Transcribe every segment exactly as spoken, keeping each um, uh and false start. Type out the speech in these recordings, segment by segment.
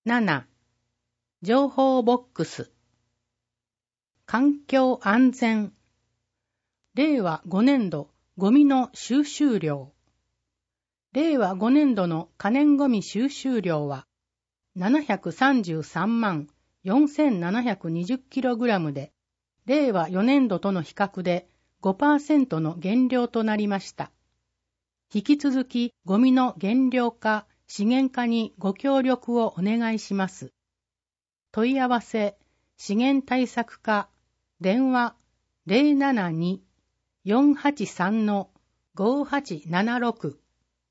なな. 情報ボックス。環境安全。れいわごねんどゴミの収集量。れいわごねんどの可燃ゴミ収集量はななひゃくさんじゅうさんまんよんせんななひゃくにじゅうキログラムで、れいわよねんどとの比較で ごパーセント の減量となりました。引き続きゴミの減量化、資源化にご協力をお願いします。問い合わせ、資源対策課、電話 ゼロななに よんはちさん ごはちななろく。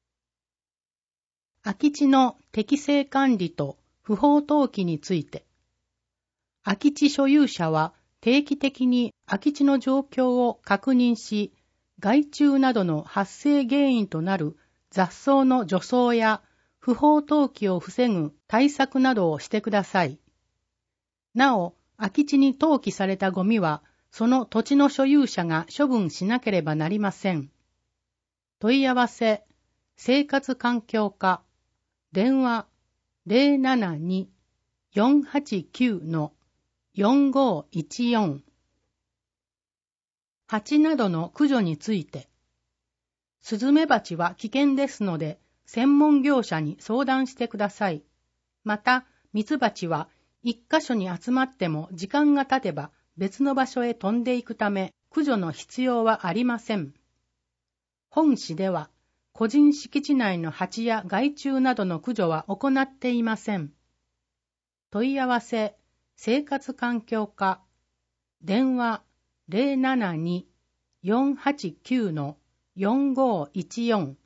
空き地の適正管理と不法投棄について、空き地所有者は定期的に空き地の状況を確認し、害虫などの発生原因となる雑草の除草や不法投棄を防ぐ対策などをしてください。なお、空き地に投棄されたゴミは、その土地の所有者が処分しなければなりません。問い合わせ、生活環境課、電話 ゼロななに よんはちきゅう よんごいちよん。蜂などの駆除について、スズメバチは危険ですので、専門業者に相談してください。また、ミツバチは一箇所に集まっても時間が経てば別の場所へ飛んでいくため、駆除の必要はありません。本市では、個人敷地内の蜂や害虫などの駆除は行っていません。問い合わせ、生活環境課、電話 ゼロななに よんはちきゅう よんごいちよん。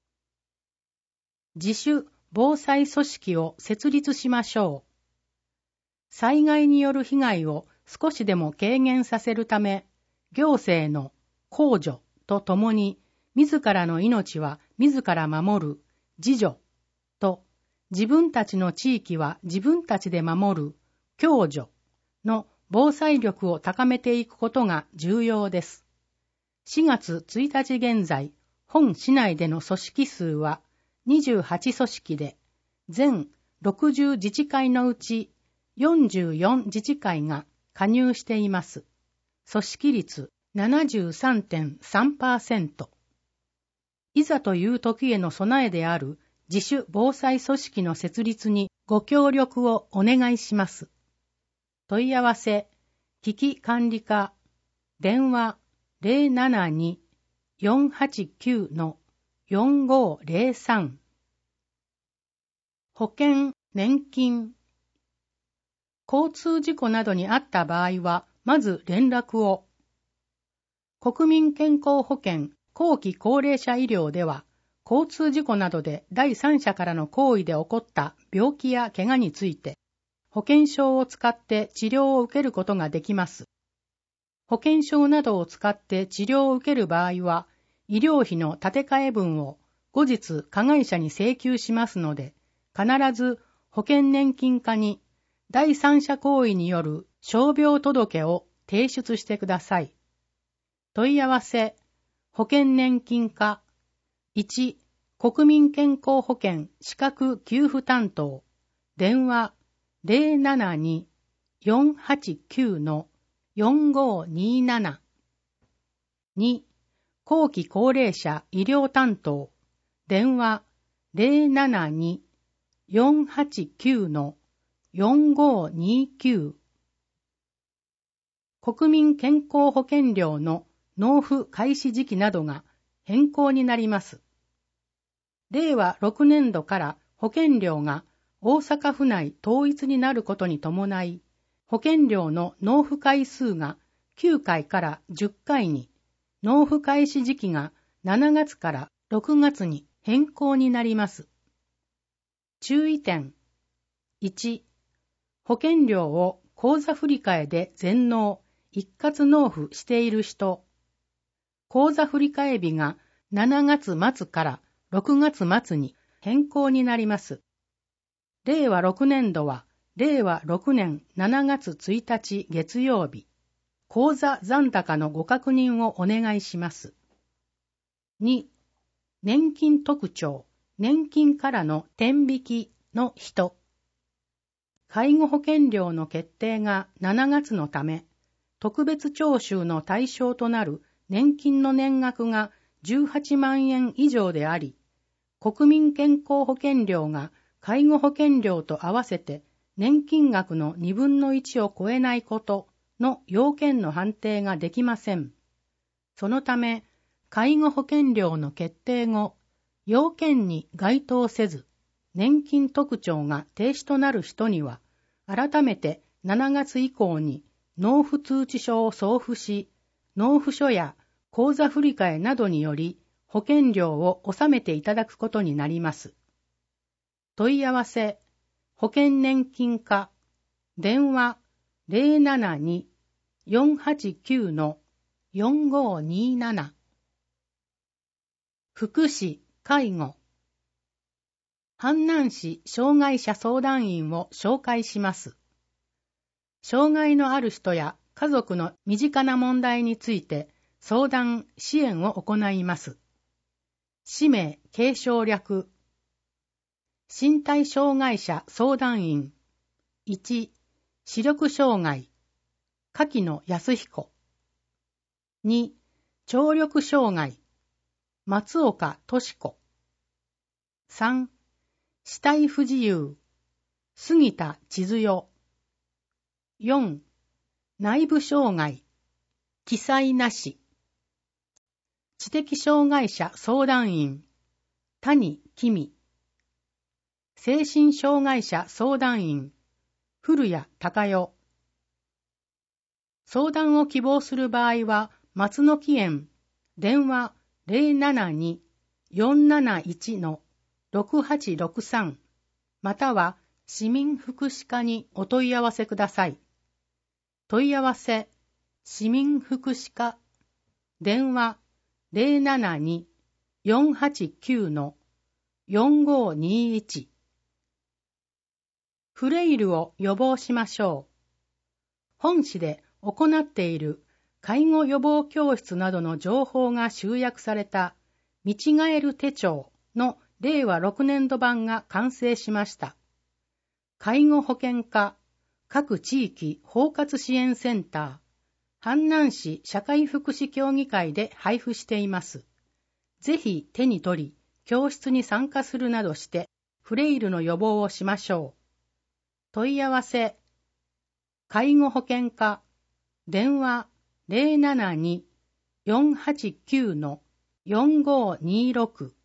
自主防災組織を設立しましょう。災害による被害を少しでも軽減させるため、行政の公助とともに、自らの命は自ら守る自助と、自分たちの地域は自分たちで守る共助の防災力を高めていくことが重要です。しがつついたち現在、本市内での組織数はにじゅうはち組織で、全ろくじゅう自治会のうちよんじゅうよん自治会が加入しています。組織率 ななじゅうさんてんさんパーセント。いざという時への備えである自主防災組織の設立にご協力をお願いします。問い合わせ、危機管理課、電話 ゼロななに よんはちきゅう よんごゼロさん。保険、年金。交通事故などにあった場合は、まず連絡を。国民健康保険後期高齢者医療では、交通事故などで第三者からの行為で起こった病気や怪我について、保険証を使って治療を受けることができます。保険証などを使って治療を受ける場合は、医療費の立て替え分を後日加害者に請求しますので、必ず保険年金課に第三者行為による傷病届を提出してください。問い合わせ、保険年金課、いち、国民健康保険資格給付担当、電話 ゼロななに よんはちきゅう よんごになな。に、後期高齢者医療担当、電話 ゼロななに よんはちきゅう よんごにきゅう。国民健康保険料の納付開始時期などが変更になります。れいわろくねんどから保険料が大阪府内統一になることに伴い、保険料の納付回数がきゅうかいからじゅっかいに、納付開始時期がしちがつからろくがつに変更になります。注意点。いち、保険料を口座振替で全納、一括納付している人。口座振替日がしちがつまつからろくがつまつに変更になります。れいわろくねんどは、れいわろくねんしちがつついたち月曜日、口座残高のご確認をお願いします。に、年金特徴、年金からの天引きの人。 介護保険料の決定がしちがつのため、特別徴収の対象となる年金の年額がじゅうはちまんえん以上であり、国民健康保険料が介護保険料と合わせて年金額のにぶんのいちを超えないことの要件の判定ができません。そのため、介護保険料の決定後、要件に該当せず、年金特徴が停止となる人には、改めてしちがつ以降に納付通知書を送付し、納付書や口座振替などにより保険料を納めていただくことになります。問い合わせ、保険年金課、電話 ゼロななに よんはちきゅう よんごになな。福祉・介護。阪南市障害者相談員を紹介します。障害のある人や家族の身近な問題について相談・支援を行います。氏名・継承略。身体障害者相談員。いち、視力障害。柿野康彦。に、聴力障害。松岡俊子。さん、視体不自由。杉田千鶴代。よん、内部障害。記載なし。知的障害者相談員。谷公。精神障害者相談員。古谷隆代。相談を希望する場合は、松の木園、電話 ゼロななに よんなないち ろくはちろくさん または市民福祉課にお問い合わせください。問い合わせ、市民福祉課、電話 ゼロななに よんはちきゅう よんごにいち。フレイルを予防しましょう。本市で行っている介護予防教室などの情報が集約された見違える手帳のれいわろくねんど版が完成しました。介護保険課、各地域包括支援センター、阪南市社会福祉協議会で配布しています。ぜひ手に取り、教室に参加するなどしてフレイルの予防をしましょう。問い合わせ、介護保険課、電話 ゼロななに よんはちきゅう よんごにろく。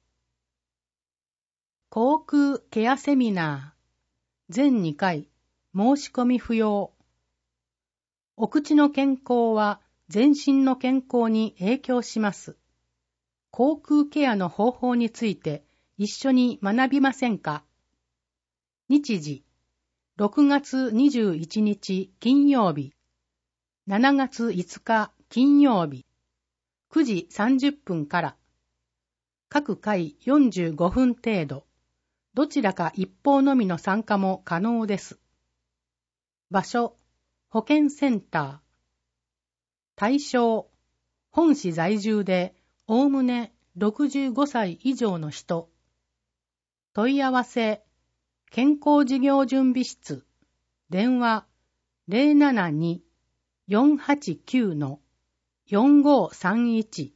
口腔ケアセミナー、全にかい、申し込み不要。お口の健康は全身の健康に影響します。口腔ケアの方法について一緒に学びませんか？日時、ろくがつにじゅういちにち金曜日、しちがついつか金曜日、くじさんじゅっぷんから、各回よんじゅうごふん程度、どちらか一方のみの参加も可能です。場所、保健センター。対象、本市在住でおおむねろくじゅうごさい以上の人。問い合わせ、健康事業準備室、電話 ゼロななに よんはちきゅう よんごさんいち。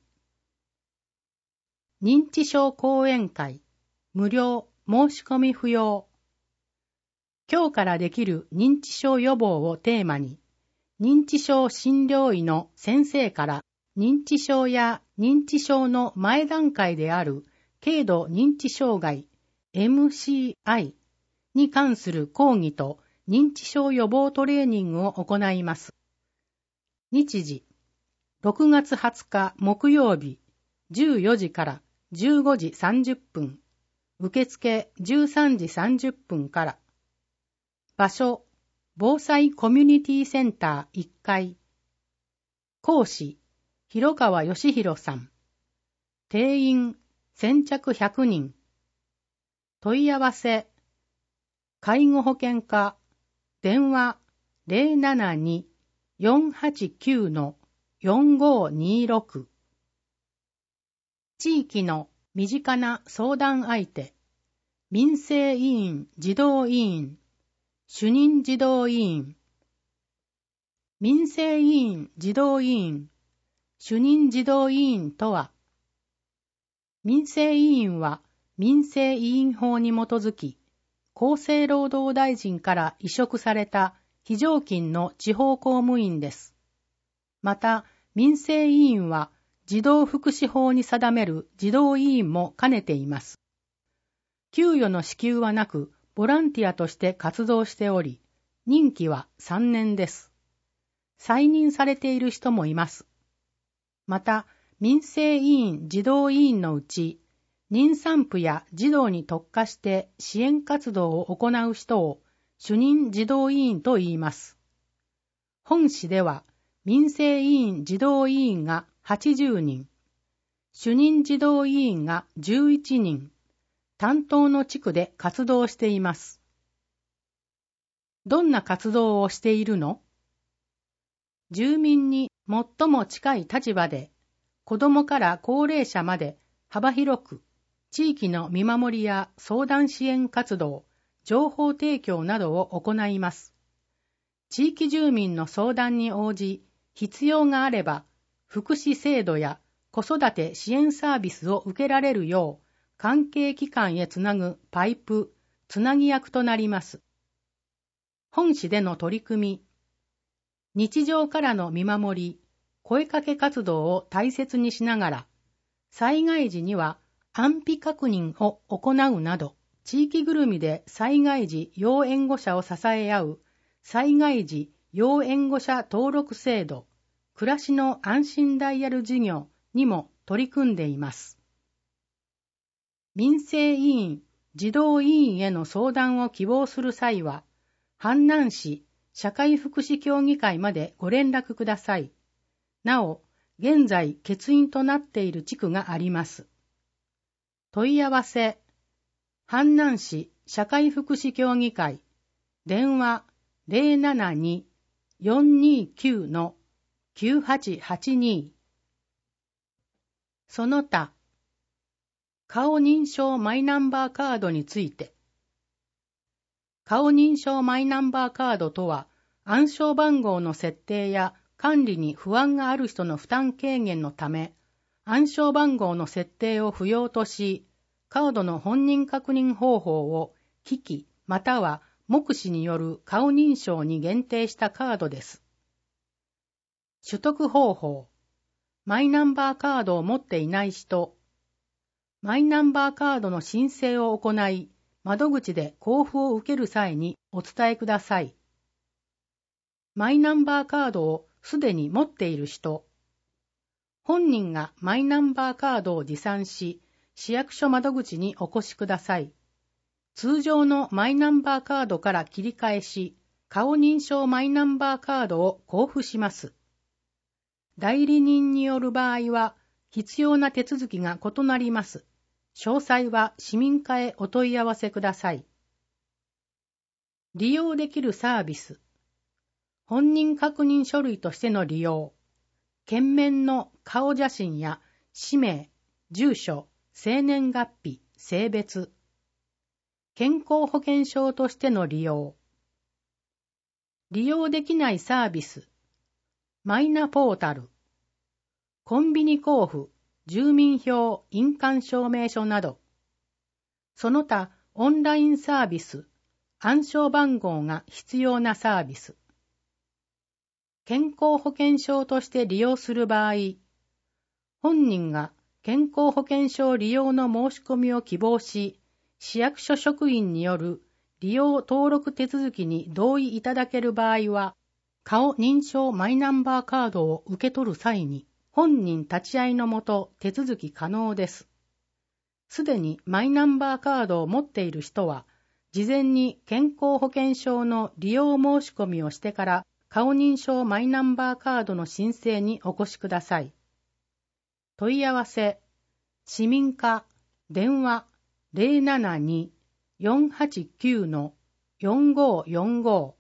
認知症講演会、無料、申し込み不要。今日からできる認知症予防をテーマに、認知症診療医の先生から認知症や認知症の前段階である軽度認知障害 エムシーアイ に関する講義と認知症予防トレーニングを行います。日時、ろくがつはつか木曜日じゅうよじからじゅうごじさんじゅっぷん、受付じゅうさんじさんじゅっぷんから。場所、防災コミュニティセンターいっかい。講師、広川義弘さん。定員、先着ひゃくにん。問い合わせ、介護保険課、電話 ゼロななに よんはちきゅう よんごにろく。地域の身近な相談相手、民生委員児童委員、 主任児童委員。民生委員児童委員、主任児童委員とは、民生委員は民生委員法に基づき、厚生労働大臣から委嘱された非常勤の地方公務員です。また、民生委員は児童福祉法に定める児童委員も兼ねています。給与の支給はなく、ボランティアとして活動しており、任期はさんねんです。再任されている人もいます。また、民生委員児童委員のうち、妊産婦や児童に特化して支援活動を行う人を主任児童委員と言います。本市では、民生委員児童委員がはちじゅうにん、主任児童委員がじゅういちにん、担当の地区で活動しています。どんな活動をしているの？住民に最も近い立場で、子どもから高齢者まで幅広く、地域の見守りや相談支援活動、情報提供などを行います。地域住民の相談に応じ、必要があれば、福祉制度や子育て支援サービスを受けられるよう、関係機関へつなぐパイプ、つなぎ役となります。本市での取り組み、日常からの見守り、声かけ活動を大切にしながら、災害時には安否確認を行うなど、地域ぐるみで災害時要援護者を支え合う、災害時要援護者登録制度、暮らしの安心ダイヤル事業にも取り組んでいます。民生委員、児童委員への相談を希望する際は、阪南市社会福祉協議会までご連絡ください。なお、現在欠員となっている地区があります。問い合わせ、阪南市社会福祉協議会、電話 ゼロななに よんにきゅう きゅうはちはちに。その他、顔認証マイナンバーカードについて、顔認証マイナンバーカードとは、暗証番号の設定や管理に不安がある人の負担軽減のため、暗証番号の設定を不要とし、カードの本人確認方法を機器または目視による顔認証に限定したカードです。取得方法、マイナンバーカードを持っていない人、マイナンバーカードの申請を行い、窓口で交付を受ける際にお伝えください。マイナンバーカードをすでに持っている人、本人がマイナンバーカードを持参し、市役所窓口にお越しください。通常のマイナンバーカードから切り替えし、顔認証マイナンバーカードを交付します。代理人による場合は、必要な手続きが異なります。詳細は市民課へお問い合わせください。利用できるサービス。本人確認書類としての利用。件面の顔写真や氏名、住所、生年月日、性別。健康保険証としての利用。利用できないサービス。マイナポータル。コンビニ交付。住民票、印鑑証明書など、その他オンラインサービス、暗証番号が必要なサービス。健康保険証として利用する場合、本人が健康保険証利用の申し込みを希望し、市役所職員による利用登録手続きに同意いただける場合は、顔認証マイナンバーカードを受け取る際に、本人立ち会いのもと手続き可能です。すでにマイナンバーカードを持っている人は、事前に健康保険証の利用申し込みをしてから顔認証マイナンバーカードの申請にお越しください。問い合わせ、市民課、電話 ゼロななに よんはちきゅう よんごよんご。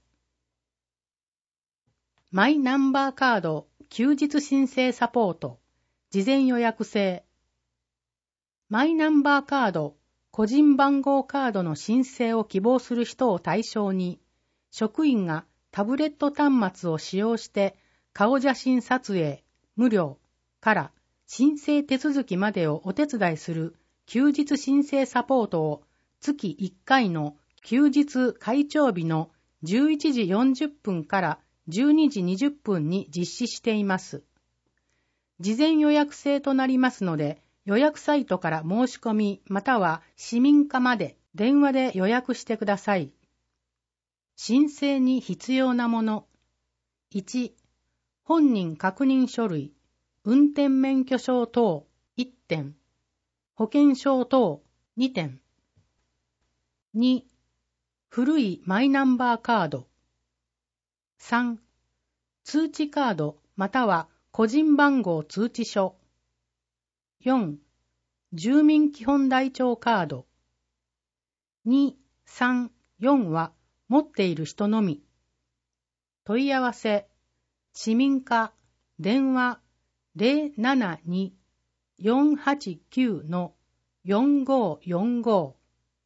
マイナンバーカード休日申請サポート、事前予約制。マイナンバーカード、個人番号カードの申請を希望する人を対象に、 職員がタブレット端末を使用して顔写真撮影、無料から申請手続きまでをお手伝いする休日申請サポートを月いっかいの休日開帳日のじゅういちじよんじゅっぷんからじゅうにじにじゅっぷんに実施しています。事前予約制となりますので、予約サイトから申し込みまたは市民課まで電話で予約してください。申請に必要なもの。いち、本人確認書類、運転免許証等いってん、保険証等にてん。に、古いマイナンバーカード。さん、通知カードまたは個人番号通知書。よん、住民基本台帳カード。に、さん、よんは持っている人のみ。問い合わせ、市民課、電話 ゼロななに よんはちきゅう のよんごーよんご。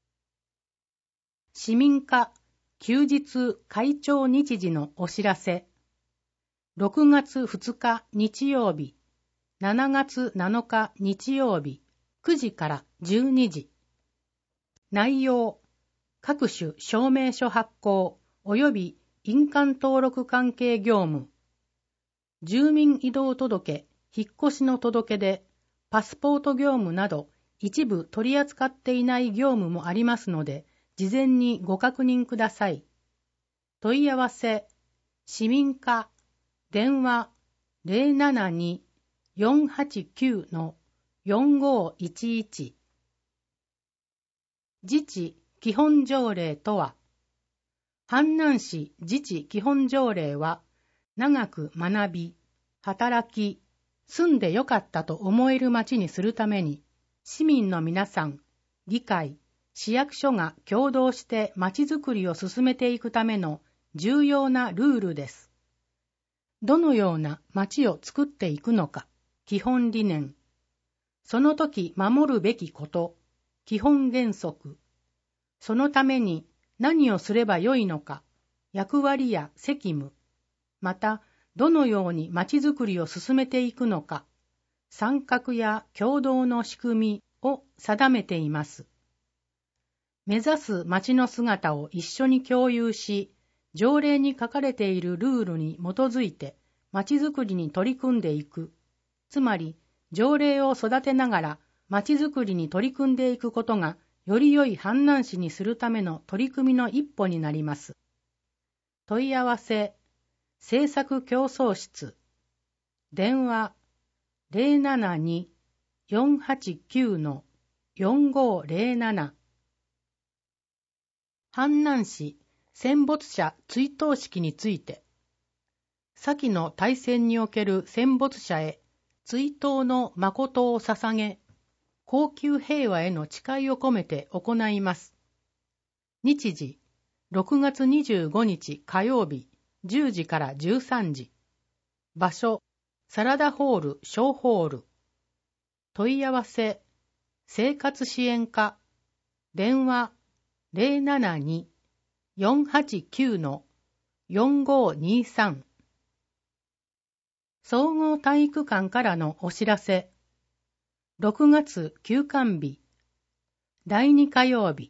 市民課、休日開帳日時のお知らせ。ろくがつふつか日曜日、しちがつなのか日曜日、くじからじゅうにじ。内容、各種証明書発行及び印鑑登録関係業務。住民移動届、引っ越しの届出、パスポート業務など一部取り扱っていない業務もありますので、事前にご確認ください。問い合わせ、市民課、電話 ゼロななに よんはちきゅう のよんごーいちいち。自治基本条例とは、阪南市自治基本条例は、長く学び、働き、住んでよかったと思える町にするために、市民の皆さん、議会、市役所が共同して町づくりを進めていくための重要なルールです。どのような町を作っていくのか、基本理念。その時守るべきこと、基本原則。そのために何をすればよいのか、役割や責務。また、どのように町づくりを進めていくのか、参画や協働の仕組みを定めています。目指す町の姿を一緒に共有し、条例に書かれているルールに基づいて町づくりに取り組んでいく。つまり、条例を育てながら町づくりに取り組んでいくことが、より良い阪南市にするための取り組みの一歩になります。問い合わせ、政策競争室、電話 ゼロななに よんはちきゅう のよんごーゼロなな。阪南市戦没者追悼式について、先の大戦における戦没者へ追悼の誠を捧げ、恒久平和への誓いを込めて行います。日時、ろくがつにじゅうごにち火曜日、じゅうじからじゅうさんじ。場所、サラダホール小ホール。問い合わせ、生活支援課、電話 ゼロななに よんはちきゅう のよんごーにさん。総合体育館からのお知らせ。ろくがつ休館日、だいに火曜日。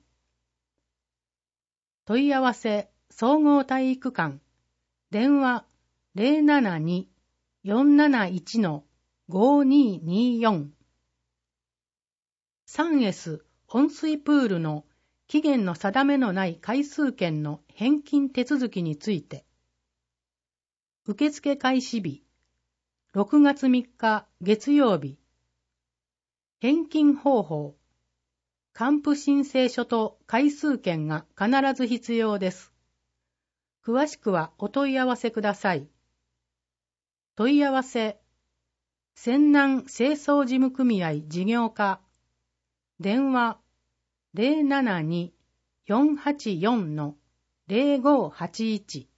問い合わせ、総合体育館、電話 ゼロななに よんなないち のごーにーにーよん。スリーエス 温水プールの期限の定めのない回数券の返金手続きについて。受付開始日、ろくがつみっか月曜日。返金方法。還付申請書と回数券が必ず必要です。詳しくはお問い合わせください。問い合わせ。泉南清掃事務組合事業課。電話 ゼロななに よんはちよん の ゼロごーはちいち。